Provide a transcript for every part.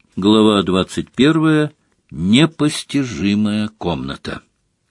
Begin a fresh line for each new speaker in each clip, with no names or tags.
Глава 21. Непостижимая комната.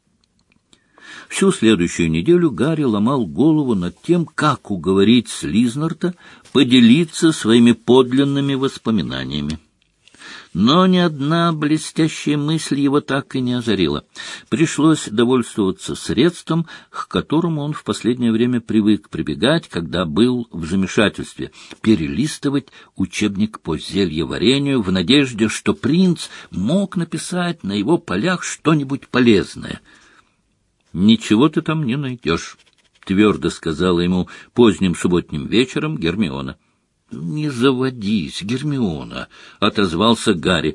Всю следующую неделю Гарри ломал голову над тем, как уговорить Слизнарта поделиться своими подлинными воспоминаниями. Но ни одна блестящая мысль его так и не озарила. Пришлось довольствоваться средством, к которому он в последнее время привык прибегать, когда был в замешательстве — перелистывать учебник по зельеварению в надежде, что принц мог написать на его полях что-нибудь полезное. «Ничего ты там не найдешь», — твердо сказала ему поздним субботним вечером Гермиона. «Не заводись, Гермиона», — отозвался Гарри.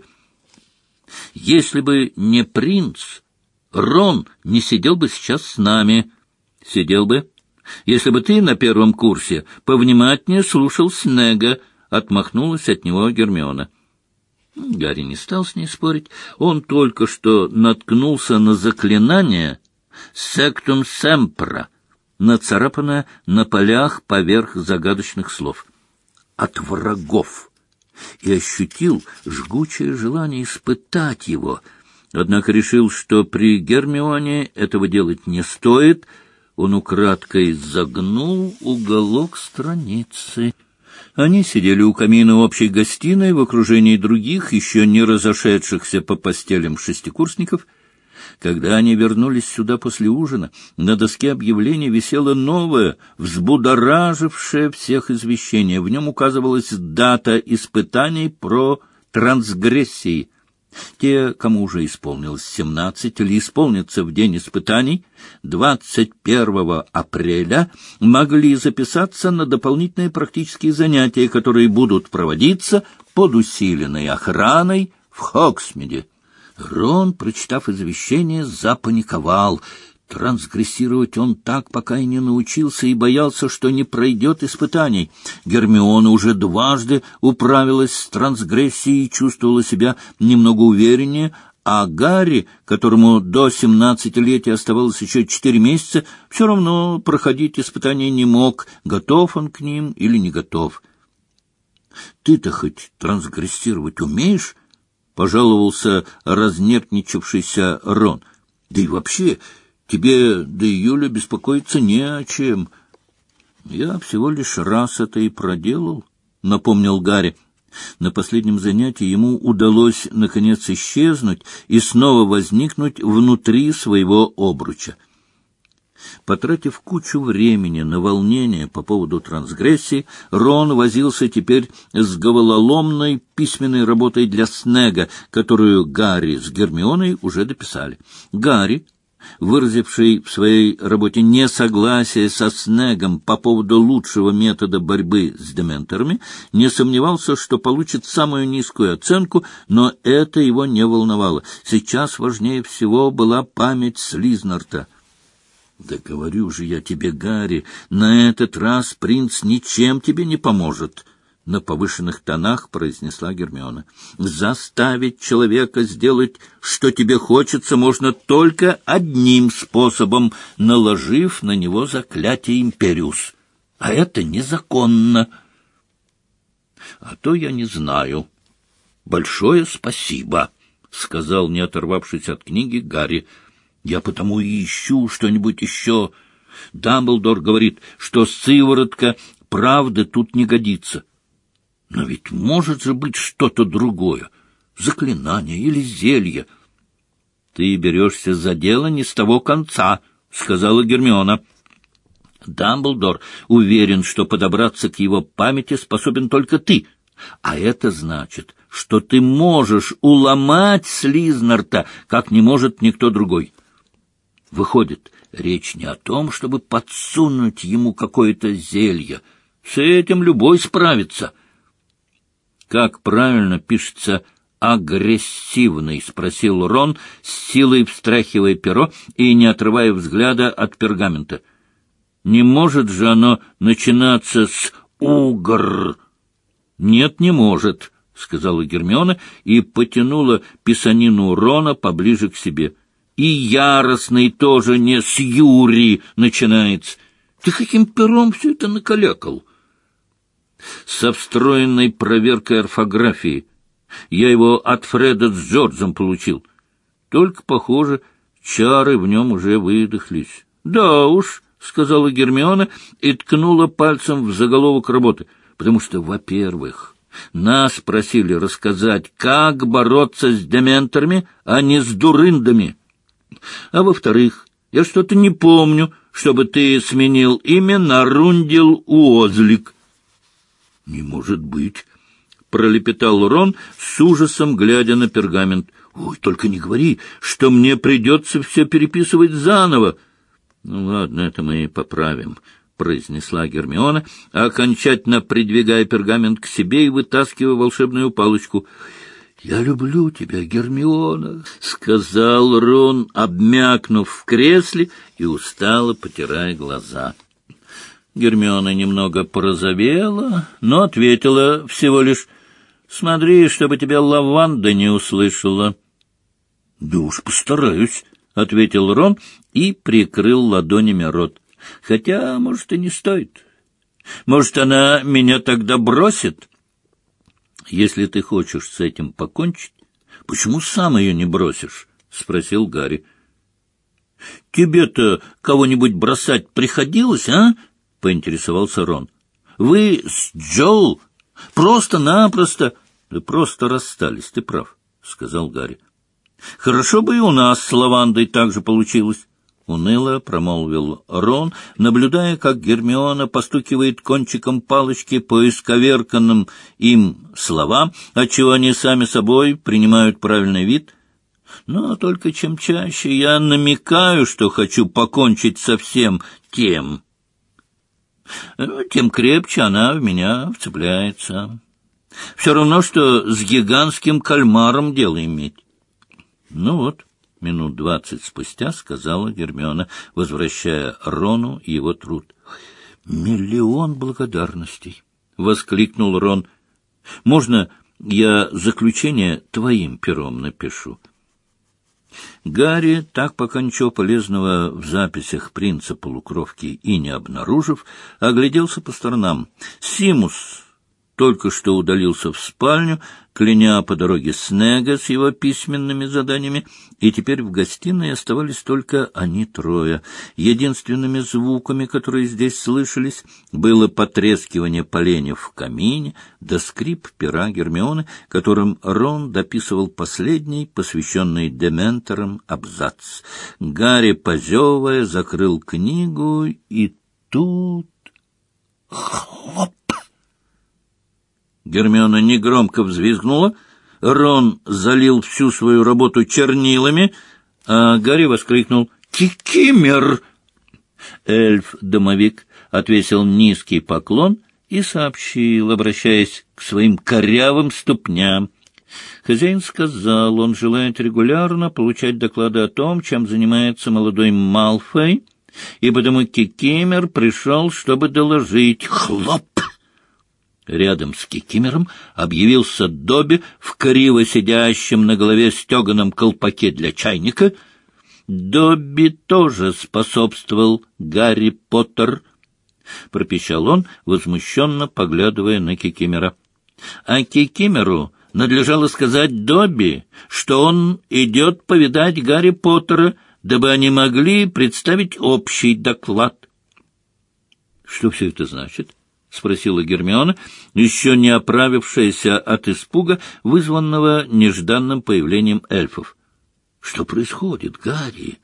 «Если бы не принц, Рон не сидел бы сейчас с нами. Сидел бы, если бы ты на первом курсе повнимательнее слушал Снегга», — отмахнулась от него Гермиона. Гарри не стал с ней спорить. Он только что наткнулся на заклинание «Сектум Семпра», нацарапанное на полях поверх загадочных слов «от врагов», и ощутил жгучее желание испытать его. Однако решил, что при Гермионе этого делать не стоит. Он украдкой загнул уголок страницы. Они сидели у камина общей гостиной в окружении других, еще не разошедшихся по постелям шестикурсников. Когда они вернулись сюда после ужина, на доске объявлений висело новое, взбудоражившее всех извещение. В нем указывалась дата испытаний про трансгрессии. Те, кому уже исполнилось 17 или исполнится в день испытаний, 21 апреля, могли записаться на дополнительные практические занятия, которые будут проводиться под усиленной охраной в Хогсмиде. Рон, прочитав извещение, запаниковал. Трансгрессировать он так пока и не научился и боялся, что не пройдет испытаний. Гермиона уже дважды управилась с трансгрессией и чувствовала себя немного увереннее, а Гарри, которому до 17-летия оставалось еще 4 месяца, все равно проходить испытания не мог, готов он к ним или не готов. «Ты-то хоть трансгрессировать умеешь?» — пожаловался разнервничавшийся Рон. — Да и вообще, тебе до июля беспокоиться не о чем. — Я всего лишь раз это и проделал, — напомнил Гарри. На последнем занятии ему удалось, наконец, исчезнуть и снова возникнуть внутри своего обруча. Потратив кучу времени на волнение по поводу трансгрессии, Рон возился теперь с головоломной письменной работой для Снегга, которую Гарри с Гермионой уже дописали. Гарри, выразивший в своей работе несогласие со Снеггом по поводу лучшего метода борьбы с дементорами, не сомневался, что получит самую низкую оценку, но это его не волновало. Сейчас важнее всего была память Слизнарта. «Да говорю же я тебе, Гарри, на этот раз принц ничем тебе не поможет», — на повышенных тонах произнесла Гермиона. «Заставить человека сделать, что тебе хочется, можно только одним способом, наложив на него заклятие Империус. А это незаконно». «А то я не знаю. Большое спасибо», — сказал, не оторвавшись от книги, Гарри. «Я потому и ищу что-нибудь еще. Дамблдор говорит, что сыворотка правды тут не годится. Но ведь может же быть что-то другое, заклинание или зелье». «Ты берешься за дело не с того конца», — сказала Гермиона. «Дамблдор уверен, что подобраться к его памяти способен только ты, а это значит, что ты можешь уломать Слизнарта, как не может никто другой. Выходит, речь не о том, чтобы подсунуть ему какое-то зелье. С этим любой справится». «Как правильно пишется агрессивный?» — спросил Рон, с силой встряхивая перо и не отрывая взгляда от пергамента. «Не может же оно начинаться с «угр»?» «Нет, не может», — сказала Гермиона и потянула писанину Рона поближе к себе. «И яростный тоже не с Юри начинается. Ты каким пером все это накалякал?» «Со встроенной проверкой орфографии. Я его от Фреда с Джорджем получил. Только, похоже, чары в нем уже выдохлись. — Да уж, — сказала Гермиона и ткнула пальцем в заголовок работы, потому что, во-первых, нас просили рассказать, как бороться с дементорами, а не с дурындами. А во-вторых, я что-то не помню, чтобы ты сменил имя на Рундел Уозлик. — Не может быть, — пролепетал Рон с ужасом, глядя на пергамент. — Ой, только не говори, что мне придется все переписывать заново. — Ну, ладно, это мы поправим, — произнесла Гермиона, окончательно придвигая пергамент к себе и вытаскивая волшебную палочку. — Я люблю тебя, Гермиона, — сказал Рон, обмякнув в кресле и устало потирая глаза. Гермиона немного порозовела, но ответила всего лишь: — Смотри, чтобы тебя лаванда не услышала. — Да уж постараюсь, — ответил Рон и прикрыл ладонями рот. — Хотя, может, и не стоит. Может, она меня тогда бросит? — Если ты хочешь с этим покончить, почему сам ее не бросишь? — спросил Гарри. — Тебе-то кого-нибудь бросать приходилось, а? — поинтересовался Рон. — Вы с Джоу просто-напросто... — Да просто расстались, ты прав, — сказал Гарри. — Хорошо бы и у нас с лавандой так же получилось, — уныло промолвил Рон, наблюдая, как Гермиона постукивает кончиком палочки по исковерканным им словам, отчего они сами собой принимают правильный вид. Но только чем чаще я намекаю, что хочу покончить со всем тем крепче она в меня вцепляется. Все равно, что с гигантским кальмаром дело иметь. — Ну вот, минут 20 спустя сказала Гермиона, возвращая Рону его труд. — Миллион благодарностей! — воскликнул Рон. — Можно я заключение твоим пером напишу? Гарри, так пока ничего полезного в записях принца полукровки и не обнаружив, огляделся по сторонам. Симус только что удалился в спальню, кляня по дороге Снега с его письменными заданиями, и теперь в гостиной оставались только они трое. Единственными звуками, которые здесь слышались, было потрескивание поленьев в камине да скрип пера Гермионы, которым Рон дописывал последний, посвященный дементорам, абзац. Гарри, позевывая, закрыл книгу, и тут... Хлоп! Гермиона негромко взвизгнула, Рон залил всю свою работу чернилами, а Гарри воскликнул: «Кикимер!» Эльф-домовик отвесил низкий поклон и сообщил, обращаясь к своим корявым ступням. Хозяин сказал, он желает регулярно получать доклады о том, чем занимается молодой Малфой, и потому Кикимер пришел, чтобы доложить. Хлоп! Рядом с Кикимером объявился Добби в криво сидящем на голове стеганом колпаке для чайника. Добби тоже способствовал Гарри Поттер, — пропищал он, возмущенно поглядывая на Кикимера. А Кикимеру надлежало сказать Добби, что он идет повидать Гарри Поттера, дабы они могли представить общий доклад. — Что все это значит? — спросила Гермиона, еще не оправившаяся от испуга, вызванного нежданным появлением эльфов. — Что происходит, Гарри?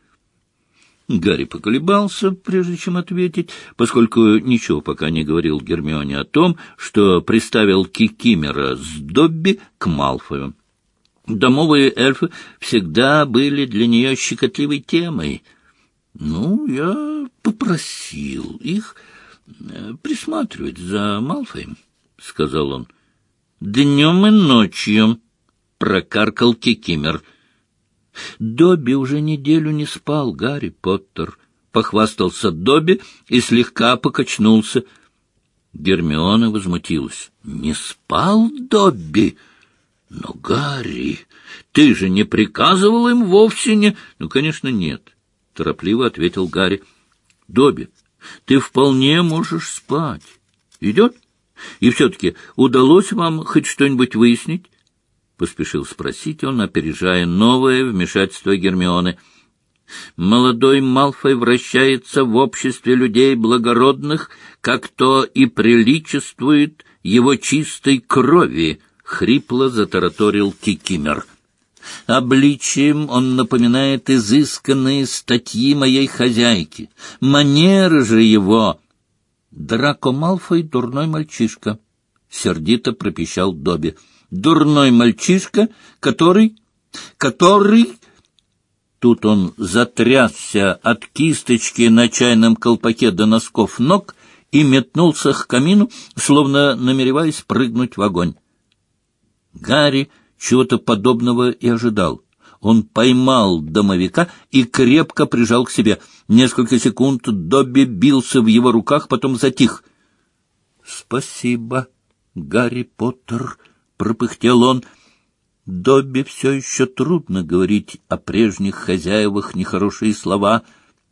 Гарри поколебался, прежде чем ответить, поскольку ничего пока не говорил Гермионе о том, что приставил Кикимера с Добби к Малфою. Домовые эльфы всегда были для нее щекотливой темой. — Ну, я попросил их присматривать за Малфоем, — сказал он. — Днем и ночью, — прокаркал Кикимер. — Добби уже неделю не спал, Гарри Поттер, — похвастался Добби и слегка покачнулся. Гермиона возмутилась. — Не спал Добби? Но, Гарри, ты же не приказывал им вовсе не... — Ну, конечно, нет, — торопливо ответил Гарри. — Добби, ты вполне можешь спать. Идет? И все-таки удалось вам хоть что-нибудь выяснить? поспешил спросить он, опережая новое вмешательство Гермионы. «Молодой Малфой вращается в обществе людей благородных, как то и приличествует его чистой крови», — хрипло затараторил Кикимер. «Обличием он напоминает изысканные статьи моей хозяйки. Манеры же его...» «Драко Малфой — дурной мальчишка», — сердито пропищал Добби. «Дурной мальчишка, который...» Тут он затрясся от кисточки на чайном колпаке до носков ног и метнулся к камину, словно намереваясь прыгнуть в огонь. Гарри чего-то подобного и ожидал. Он поймал домовика и крепко прижал к себе. Несколько секунд Добби бился в его руках, потом затих. «Спасибо, Гарри Поттер», — пропыхтел он. Добби все еще трудно говорить о прежних хозяевах нехорошие слова.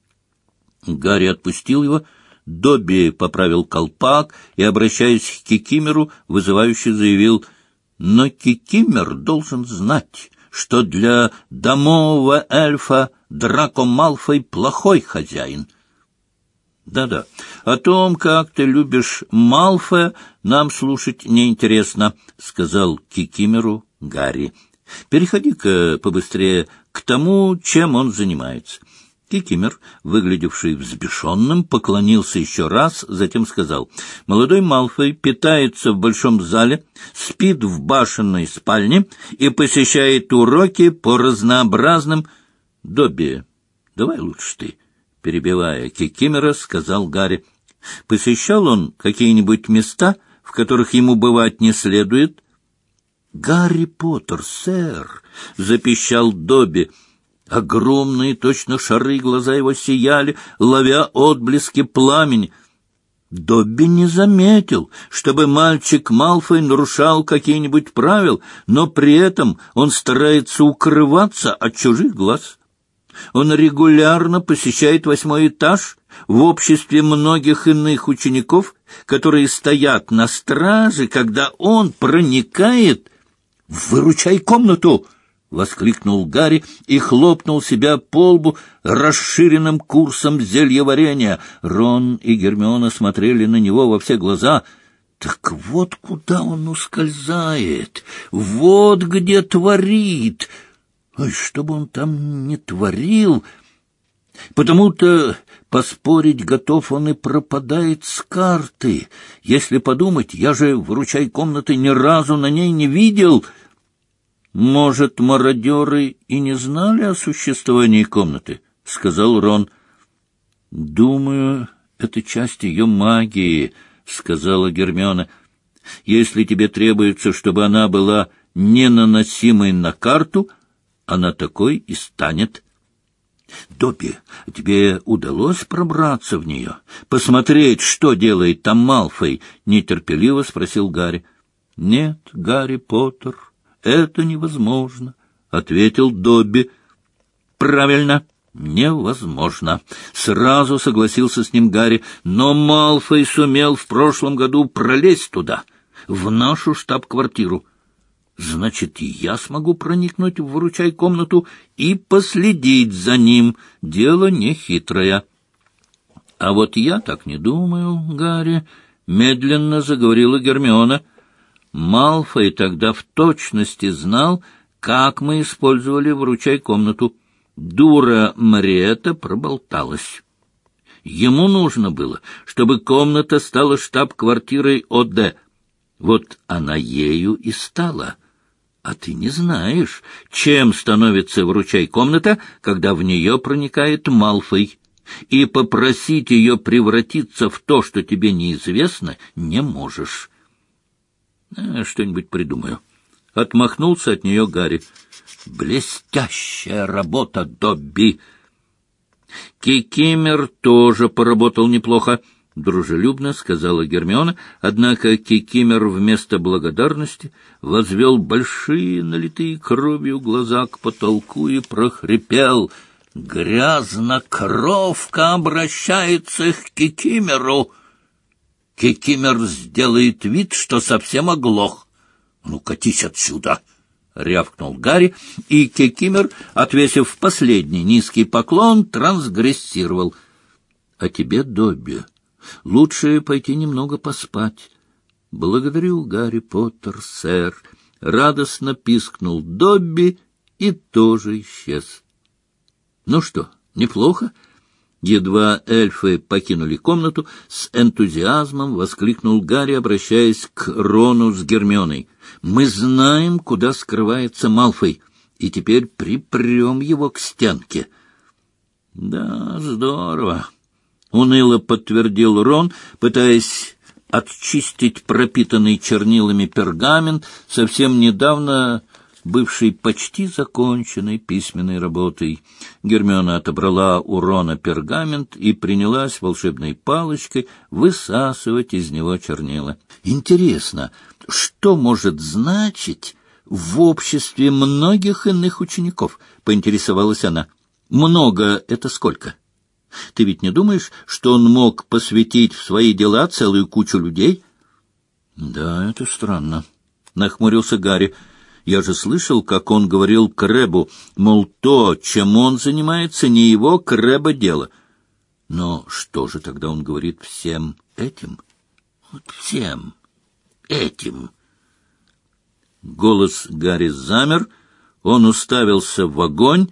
Гарри отпустил его. Добби поправил колпак и, обращаясь к Кикимеру, вызывающе заявил: «Но Кикимер должен знать, что для домового эльфа Драко Малфой плохой хозяин». «Да-да, о том, как ты любишь Малфоя, нам слушать неинтересно», — сказал Кикимеру Гарри. «Переходи-ка побыстрее к тому, чем он занимается». Кикимер, выглядевший взбешенным, поклонился еще раз, затем сказал: «Молодой Малфой питается в большом зале, спит в башенной спальне и посещает уроки по разнообразным...» «Добби, давай лучше ты», — перебивая Кикимера, сказал Гарри. «Посещал он какие-нибудь места, в которых ему бывать не следует?» «Гарри Поттер, сэр!» — запищал Добби. Огромные, точно шары, глаза его сияли, ловя отблески пламени. Добби не заметил, чтобы мальчик Малфой нарушал какие-нибудь правила, но при этом он старается укрываться от чужих глаз. Он регулярно посещает 8-й этаж в обществе многих иных учеников, которые стоят на страже, когда он проникает... «Выручай комнату!» — воскликнул Гарри и хлопнул себя по лбу расширенным курсом зельеварения. Рон и Гермиона смотрели на него во все глаза. Так вот куда он ускользает, вот где творит. Ой, что бы он там ни творил, потому-то поспорить готов он и пропадает с карты. Если подумать, я же выручай комнаты ни разу на ней не видел. «Может, мародеры и не знали о существовании комнаты?» — сказал Рон. «Думаю, это часть ее магии», — сказала Гермиона. «Если тебе требуется, чтобы она была ненаносимой на карту, она такой и станет». «Добби, тебе удалось пробраться в нее? Посмотреть, что делает там Малфой?» — нетерпеливо спросил Гарри. «Нет, Гарри Поттер, это невозможно», — ответил Добби. «Правильно, невозможно», — сразу согласился с ним Гарри. «Но Малфой сумел в прошлом году пролезть туда, в нашу штаб-квартиру. Значит, и я смогу проникнуть в выручай-комнату и последить за ним. Дело нехитрое». «А вот я так не думаю, Гарри», — медленно заговорила Гермиона. «Малфой тогда в точности знал, как мы использовали выручай-комнату. Дура Мариэтта проболталась. Ему нужно было, чтобы комната стала штаб-квартирой ОД. Вот она ею и стала. А ты не знаешь, чем становится выручай-комната, когда в нее проникает Малфой. И попросить ее превратиться в то, что тебе неизвестно, не можешь». «Что-нибудь придумаю». Отмахнулся от нее Гарри. «Блестящая работа, Добби!» «Кикимер тоже поработал неплохо», — дружелюбно сказала Гермиона, однако Кикимер вместо благодарности возвел большие, налитые кровью глаза к потолку и прохрипел: «Грязнокровка обращается к Кикимеру!» Кикимер сделает вид, что совсем оглох. «Ну, катись отсюда!» — рявкнул Гарри, и Кикимер, отвесив последний низкий поклон, трансгрессировал. — А тебе, Добби, лучше пойти немного поспать. — Благодарю, Гарри Поттер, сэр. Радостно пискнул Добби и тоже исчез. — Ну что, неплохо? Едва эльфы покинули комнату, с энтузиазмом воскликнул Гарри, обращаясь к Рону с Гермионой. «Мы знаем, куда скрывается Малфой, и теперь припрем его к стенке». «Да, здорово», — уныло подтвердил Рон, пытаясь очистить пропитанный чернилами пергамент, совсем недавно бывший почти законченной письменной работой. Гермиона отобрала у Рона пергамент и принялась волшебной палочкой высасывать из него чернила. «Интересно, что может значить в обществе многих иных учеников?» — поинтересовалась она. «Много — это сколько? Ты ведь не думаешь, что он мог посвятить в свои дела целую кучу людей?» «Да, это странно», — нахмурился Гарри. «Я же слышал, как он говорил Крэббу, мол, то, чем он занимается, не его Крэбба дело. Но что же тогда он говорит всем этим? Вот всем этим?» Голос Гарри замер, он уставился в огонь.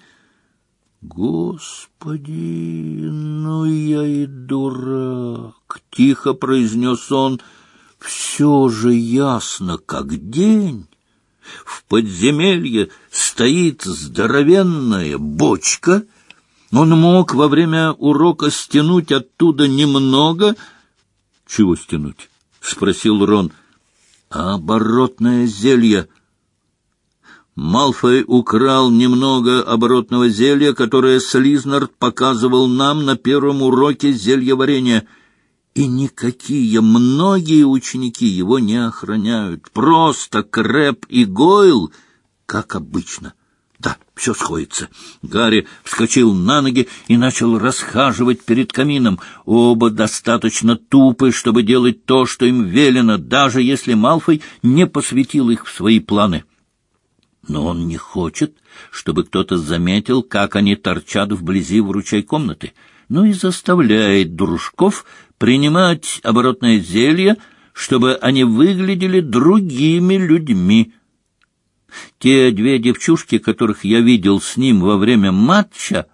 «Господи, ну я и дурак!» — тихо произнес он. «Все же ясно, как день. В подземелье стоит здоровенная бочка. Он мог во время урока стянуть оттуда немного...» «Чего стянуть?» — спросил Рон. «Оборотное зелье. Малфой украл немного оборотного зелья, которое Слизнард показывал нам на первом уроке зельеварения. И никакие многие ученики его не охраняют. Просто Крэбб и Гойл, как обычно. Да, все сходится». Гарри вскочил на ноги и начал расхаживать перед камином. Оба достаточно тупы, чтобы делать то, что им велено, даже если Малфой не посвятил их в свои планы. Но он не хочет, чтобы кто-то заметил, как они торчат вблизи вручай комнаты, и заставляет дружков принимать оборотное зелье, чтобы они выглядели другими людьми. Те две девчушки, которых я видел с ним во время матча...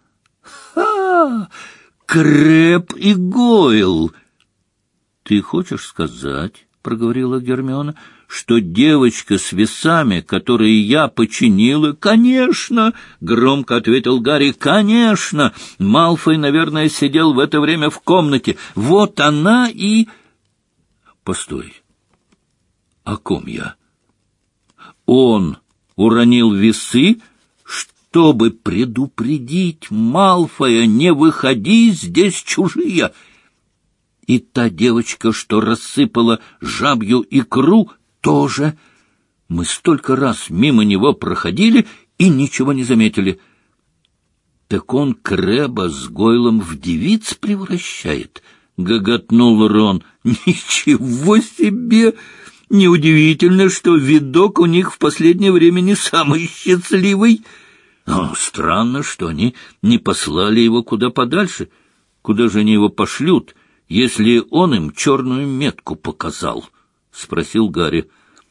Крэбб и Гойл! — Ты хочешь сказать, — проговорила Гермиона, — что девочка с весами, которые я починила... — Конечно! — громко ответил Гарри. — Конечно! Малфой, наверное, сидел в это время в комнате. Вот она и... — Постой. О ком я? Он уронил весы, чтобы предупредить Малфоя: не выходи, здесь чужие. И та девочка, что рассыпала жабью икру, тоже. Мы столько раз мимо него проходили и ничего не заметили. Так он Крэбба с Гойлом в девиц превращает, — гоготнул Рон. Ничего себе! Неудивительно, что видок у них в последнее время не самый счастливый. Но странно, что они не послали его куда подальше. Куда же они его пошлют, если он им черную метку показал? — спросил Гарри.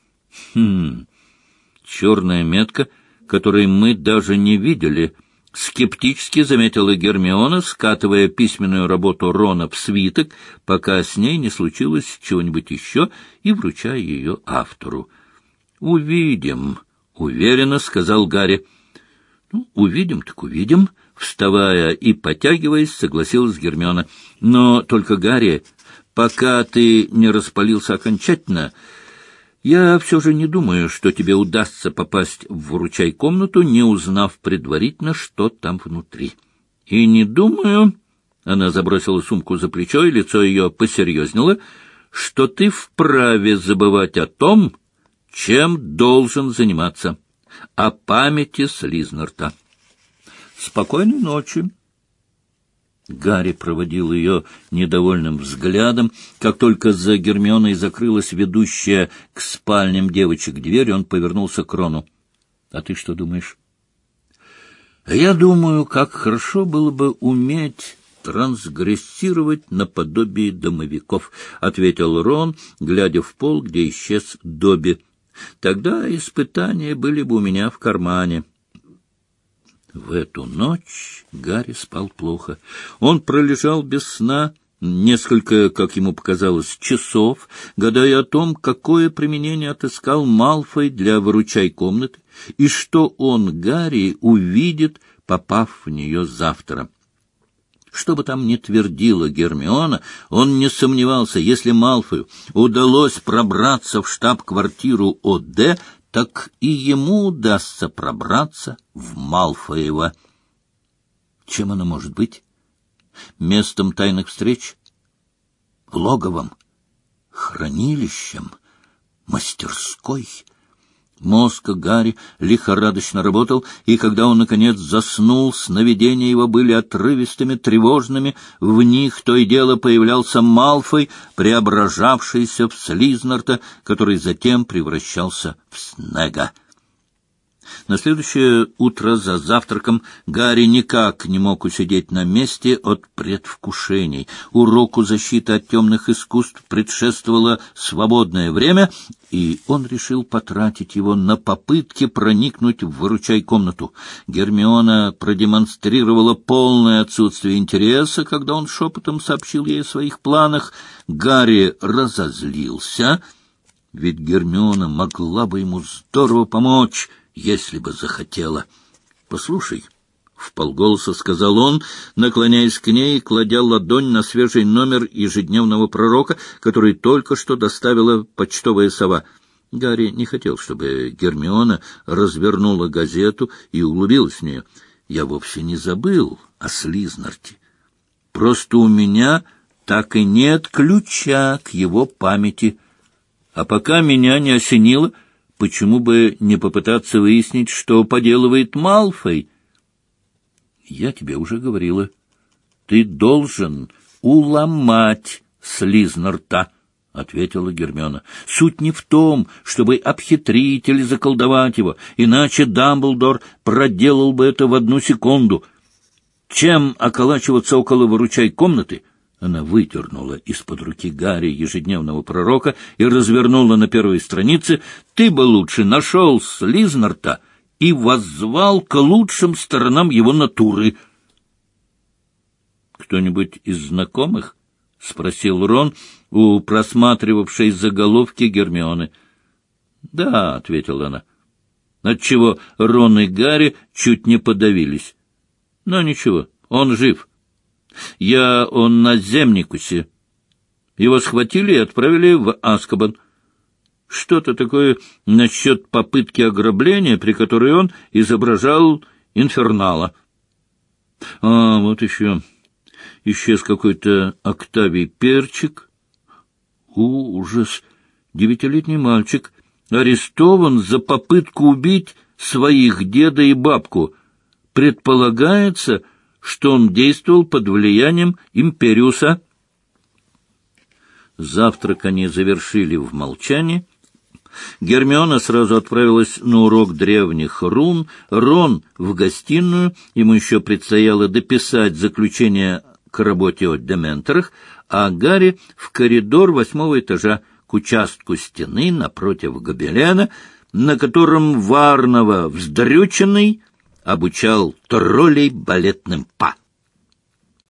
Черная метка, которой мы даже не видели, — скептически заметила Гермиона, скатывая письменную работу Рона в свиток, пока с ней не случилось чего-нибудь еще, и вручая ее автору. — Увидим, — уверенно сказал Гарри. — Увидим так увидим, — вставая и потягиваясь, согласилась Гермиона. — Но только, Гарри, пока ты не распалился окончательно, я все же не думаю, что тебе удастся попасть в вручай-комнату, не узнав предварительно, что там внутри. И не думаю, — она забросила сумку за плечо, и лицо ее посерьезнело, — что ты вправе забывать о том, чем должен заниматься, о памяти Слизнарта. Спокойной ночи. Гарри проводил ее недовольным взглядом. Как только за Гермионой закрылась ведущая к спальням девочек дверь, он повернулся к Рону. А ты что думаешь? Я думаю, как хорошо было бы уметь трансгрессировать наподобие домовиков, — ответил Рон, глядя в пол, где исчез Добби. Тогда испытания были бы у меня в кармане. В эту ночь Гарри спал плохо. Он пролежал без сна несколько, как ему показалось, часов, гадая о том, какое применение отыскал Малфой для выручай комнаты, и что он, Гарри, увидит, попав в нее завтра. Что бы там ни твердила Гермиона, он не сомневался, если Малфою удалось пробраться в штаб-квартиру О.Д., так и ему удастся пробраться в Малфоево. Чем оно может быть? Местом тайных встреч? Логовом? Хранилищем? Мастерской? Мозг Гарри лихорадочно работал, и когда он, наконец, заснул, сновидения его были отрывистыми, тревожными, в них то и дело появлялся Малфой, преображавшийся в Слизнарта, который затем превращался в Снега. На следующее утро за завтраком Гарри никак не мог усидеть на месте от предвкушений. Уроку защиты от темных искусств предшествовало свободное время, и он решил потратить его на попытки проникнуть в выручай-комнату. Гермиона продемонстрировала полное отсутствие интереса, когда он шепотом сообщил ей о своих планах. Гарри разозлился, ведь Гермиона могла бы ему здорово помочь, если бы захотела. — Послушай, — вполголоса сказал он, наклоняясь к ней и кладя ладонь на свежий номер ежедневного пророка, который только что доставила почтовая сова. Гарри не хотел, чтобы Гермиона развернула газету и углубилась в нее. — Я вовсе не забыл о Слизнарте. Просто у меня так и нет ключа к его памяти. А пока меня не осенило, почему бы не попытаться выяснить, что поделывает Малфой? — Я тебе уже говорила. Ты должен уломать Слизнарта, — ответила Гермиона. — Суть не в том, чтобы обхитрить или заколдовать его, иначе Дамблдор проделал бы это в 1 секунду. Чем околачиваться около выручай-комнаты? Она выдернула из-под руки Гарри ежедневного пророка и развернула на первой странице. Ты бы лучше нашел Слизнарта и воззвал к лучшим сторонам его натуры. — Кто-нибудь из знакомых? — спросил Рон у просматривавшей заголовки Гермионы. — Да, — ответила она, отчего Рон и Гарри чуть не подавились. — Но ничего, он жив. Он на Земникусе. Его схватили и отправили в Азкабан. Что-то такое насчет попытки ограбления, при которой он изображал инфернала. А вот еще исчез какой-то Октавий Перчик. Ужас! 9-летний мальчик арестован за попытку убить своих деда и бабку. Предполагается, что он действовал под влиянием Империуса. Завтрак они завершили в молчании. Гермиона сразу отправилась на урок древних рун, Рон в гостиную, ему еще предстояло дописать заключение к работе о дементорах, а Гарри в коридор 8-го этажа к участку стены напротив гобелена, на котором Варнава вздрюченный обучал троллей балетным па.